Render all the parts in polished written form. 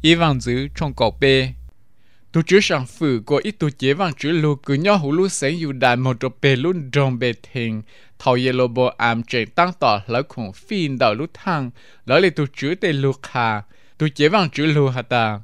ý vang giữ trong cậu bê tu chữ sang phử của ít tu chế vang chữ lu cứ nhỏ hú lu sẽอยู่đại một trò bê luôn trong bê thình thầu ye lô bò am chạy tăng tỏ lỡ khủng phin đảo lúc thang lỡ lấy tu chữ tê lu khà tu chế vang chữ lu hà ta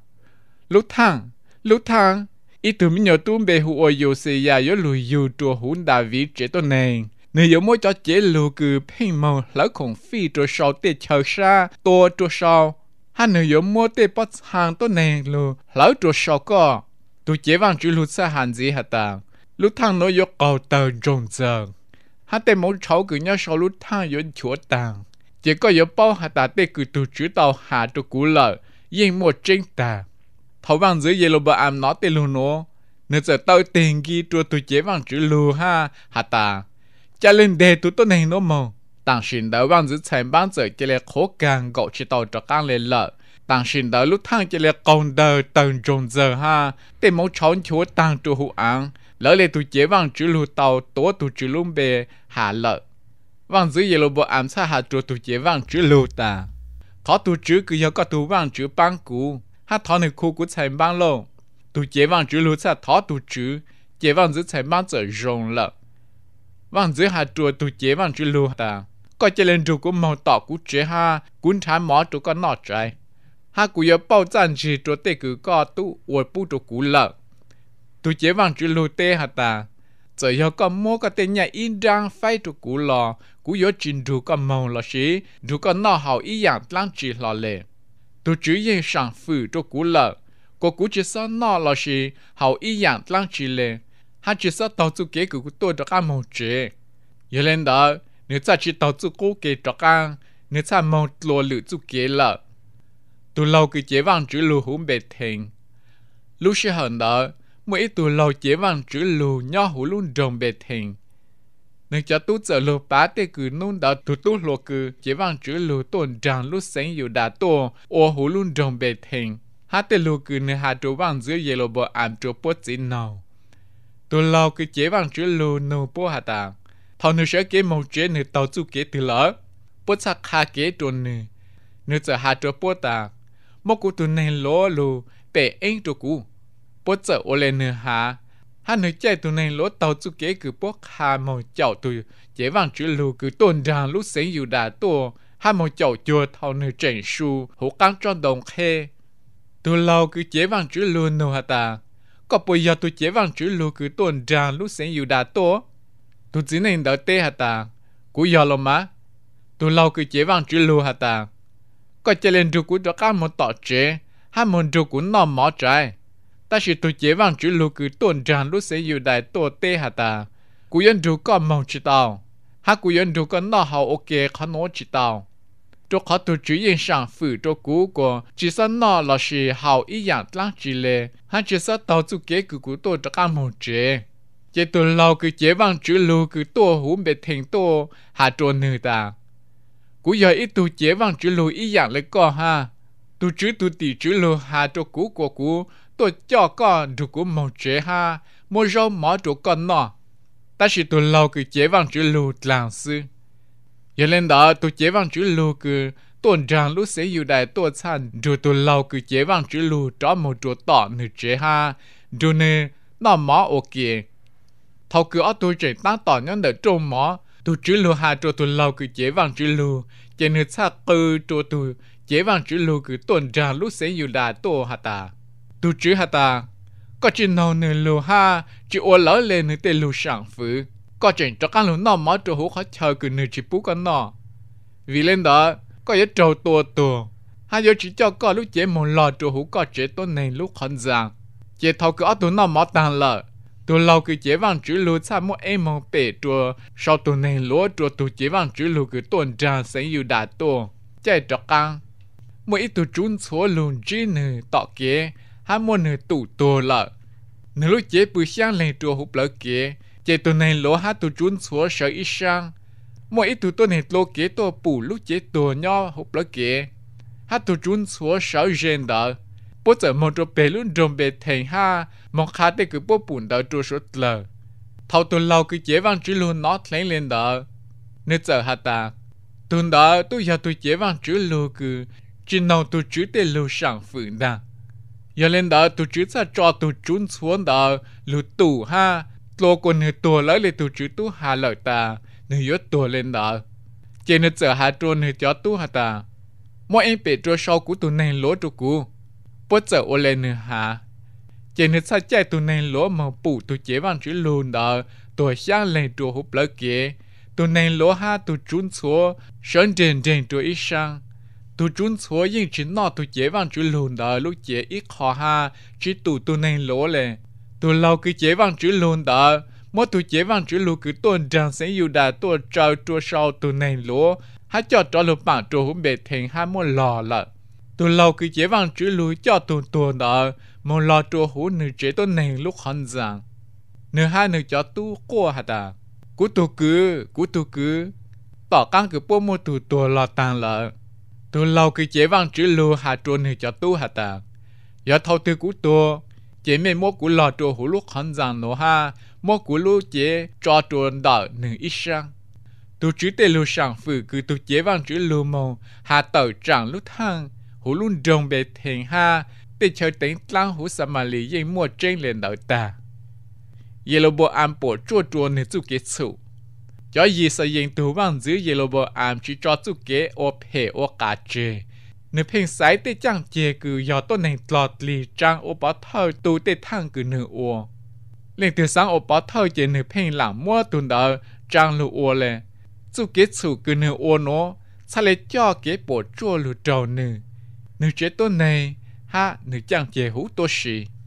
lúc thang ít tu mình nhớ tu bê hú ôi yêu se ya yo lu yêu chùa hú đà vi chế tô nền nếu yêu mỗi cho chế lu cứ phin màu lỡ khủng phi trò sau tê chờ xa tô trò sau hắn nếu yêu mỗi tê bắt hàng tô nền lu lỡ trò sau có tu chế vang chữ lu sa hàn gì hà ta lúc thang nó yêu cầu tờ trồng giờ hắn tê mỗi cháu cứ nhớ sau lúc thang yêu chúa tàng chỉ có yêu bao hà ta tê cứ tu chữ tàu hà trò cú lợ yên một tranh ta thấu vang dưới yellow bờ am nó tê lu nó nếu giờ tao tiền ghi trò tu chế vang chữ lu ha hà ta cha lên đề tu tô này nó mò当时的王子参班者这类可干搞起到这干来了，当时的路趟这类功德等种者哈，得某长球当住户安，老来都接王之路到多都之路被下了，王子也罗不安插下做都接王之路的，他都只个要个都王之帮顾，他他那苦苦参班喽，都接王之路才他都只，接王子参班者容了，王子还做都接王之路的。ก็จะเล่นดูกูมองต่อกูเจ้ากุนชานหมอตัวก็นอใจฮากูยาเป้าจันจีตัวเตกูก็ตู้อวยปูตัวกูละตัวเจ้าวังจูลูเตฮะตาเจอยก็มัวก็เตนใหญ่อินดังไฟตัวกูรอกูยอจินดูก็มองละสิดูก็นอเฮาอีอย่างตั้งจีรอเลยตัวจื้อยังสั่งฝืนตัวกูละก็กูจะซ่อนนอละสิเฮาอีอย่างตั้งจีเลยฮาจะซ่อนตัวจุเกกูตัวตัวก็มองเจยาเล่นดาnếu ta chỉ tàu chú cố kế trọc ăn, nếu ta mong lùa lự chú kế lợ. Tù lâu cứ chế vang chữ lù hú bề thình. Lúc sẽ hẳn đó, mỗi tù lâu chế vang chữ lù nhỏ hú luôn rồng bề thình. Nếu cho tú trở lù bá tê cứ nôn đó tù tú lùa cứ chế vang chữ lù tồn ràng lúc sáng dù đá tổ ô hú luôn rồng bề thình. Hát tê lù cứ nếu hạ trú vang dưới dê lù bò ám trú bố chí nào. Tù lâu cứ chế vang chữ lù nô bố hạ tàng. Thằng nữ sẽ kế một chế nữ tàu chú kế từ lỡ bố sắc hạ kế trồn nữ nữ giờ hạ trò bố ta một cụ tù này lỗ lù bể anh trò cụ bố giờ ô lên nữ hạ hạ nữ chạy tù này lỗ tàu chú kế cứ bố hạ màu chậu tù chế vàng chữ lù cứ tôn ràng lúc sáng dù đà tổ hạ màu chậu chùa thằng nữ chảnh su hổ căng tròn đồng khê tù lâu cứ chế vàng chữ lù nô hạ ta có bây giờ tù chế vàng chữ lù cứ tôn ràng lúc sáng dù đà tổ tu chỉ nên đỡ tê hả ta, cú giờ lo má, tu lâu cứ chế vang chữ lu hả ta, có chơi lên chữ cú cho các một tọt chế, hai một chữ cú nọ mỏ trái, ta chỉ tu chế vang chữ lu cứ tuần tràn lúc sẽ yêu đại tổ tê hả ta, cú yên chữ có mong chỉ tao, hai cú yên chữ có nọ hậu ok khó nói chỉ tao, cho khó tu chữ yên sang phử cho cú của chỉ sao nọ là chỉ hậu ý dạng lăng chỉ lệ, hai chỉ sao tao chú kế cứ cú tổ cho các một chế. Chế tù lâu cứ chế vang chữ lưu cứ tổ hú bề thình tổ hạ trộn nữ ta. Cú giờ ít tù chế vang chữ lưu ý dạng lấy co ha. Tù chữ tù tỷ chữ lưu hạ trộn cú của cú tổ cho con đủ cú màu chế ha. Mô rau mỏ trộn con nọ. Ta chỉ tù lâu cứ chế vang chữ lưu làng sư. Giờ lên đó tù chế vang chữ lưu cứ tuần ràng lúc sẽ yêu đại tổ chăn. Dù tù lâu cứ chế vang chữ lưu cho một chỗ tỏ nữ chế ha. Dù nè nó mỏ ok. Thầu cứ ở tôi chạy tăng tỏ nhân đỡ trông mỏ, tôi chữ lù hà cho tôi lâu cứ chế vang chữ lù, chế nữ xa cư cho tôi chế vang chữ lù cứ tuần tràng lúc sẽ yêu đà tổ hà ta. Tôi chữ hà ta, có chữ nào nữ lù ha, chữ ô lỡ lên nữ tê lù sẵn phứ, có chạy cho các lù nọ mỏ cho hú khó chờ cứ nữ chỉ bú con nọ. Vì lên đó, có yếu trâu tổ, hai yếu chỉ cho có lúc chế một lò cho hú có chế tốt này lúc khẩn giang, chế thầu cứ ở tôi nọ mỏ tàng lợ. Tôi lâu cứ chế vang chữ lưu xa một em mong bể chùa sau tôi này lúa chùa tôi chế vang chữ lưu cứ tuần tràn sẽ yêu đá tổ chạy trọ căng mỗi ít tôi trốn xóa lùn chí nữ tọ kế hai môn nữ tủ tổ lợ nữ lúc chế bùi sáng lên chùa hụp lỡ kế chạy tôi này lúa hai tôi trốn xóa sợ ít sang mỗi ít tôi này lô kế tôi bù lúc chế tổ nho hụp lỡ kế hai tôi trốn xóa sợ rèn đỡ bố giờ một chỗ bể luôn rồng bể thành ha một khá để cứ bố bùn đỡ trôi sốt lờ thầu tôi lâu cứ chế vang chữ luôn nó lấy lên đỡ nếu giờ hả ta tuần đó tôi giờ tôi chế vang chữ luôn cứ chỉ nào tôi chữ tên lưu sẵn phượng đà giờ lên đó tụi chứ sẽ cho tụi chúng xuống đó lụt tủ ha lô còn nửa tuổi lấy lên tụi chứ tu hà lợi ta nửa yếu tuổi lên đó trên nửa giờ hà trôn nửa cho tu hà ta mỗi em bị trôi sau của tụi này lỗ tụi cũ bớt giờ ô lên nửa hà trên nửa sao chạy tụi này lỗ mà bù tụi chế bằng chữ lùn đó tụi sáng lên tụi hụp lỡ kia tụi này lỗ ha tụi chúng xuống sơn đền đền tụi ít sang tụi chúng xuống nhưng chỉ nọ tụi chế bằng chữ lùn đó lúc chế ít khó ha chỉ tụi này lỗ lệ tụi lâu cứ chế bằng chữ lùn đó mỗi tụi chế bằng chữ lùn cứ tuần trăng sẽ yêu đà tụi trâu tụi sau tụi này lỗ hãy cho lục bản tụi hụp bể thành hai một lò lợ tụi lâu cứ chế bằng chữ lùn cho tụi đó một lò tụi hụp nửa chế tụi này lúc hòn rằng nửa hai nửa cho tụi qua hả ta cú tụi cứ tỏ căng cứ bố một tụi lò tàng lợ tụi lâu cứ chế bằng chữ lùn hạ tụi nửa cho tụi hả ta giờ thâu tư cú tụi chế mấy mốt cú lò tụi hụp lúc hòn rằng nó ha mốt cú lúc chế cho tụi đỡ nửa ít sang tụi chữ tê lùn sang phử cứ tụi chế bằng chữ lùn màu hạ tờ chẳng lúc thang hụp luôn đồng bề thành ha để chơi tính lăng hụp sa mà lý dây mua trên lên đỡ ta yellow bộ am bộ chua nửa chú kế chủ cho gì sẽ yên tụ bằng giữ yellow bộ am chỉ cho chú kế ô phê ô cá chê nửa phèn sái tê chẳng chê cứ do tốt này lọt lì trang ô bó thơ tụ tê thang cứ nửa ô lên từ sáng ô bó thơ chê nửa phèn lặng mua tụi đỡ trang lụ ô lệ chú kế chủ cứ nửa ô nó sao lấy cho kế bộ chua lụ trầu nửa chế tốt này ha nửa chẳng chê hú tô xì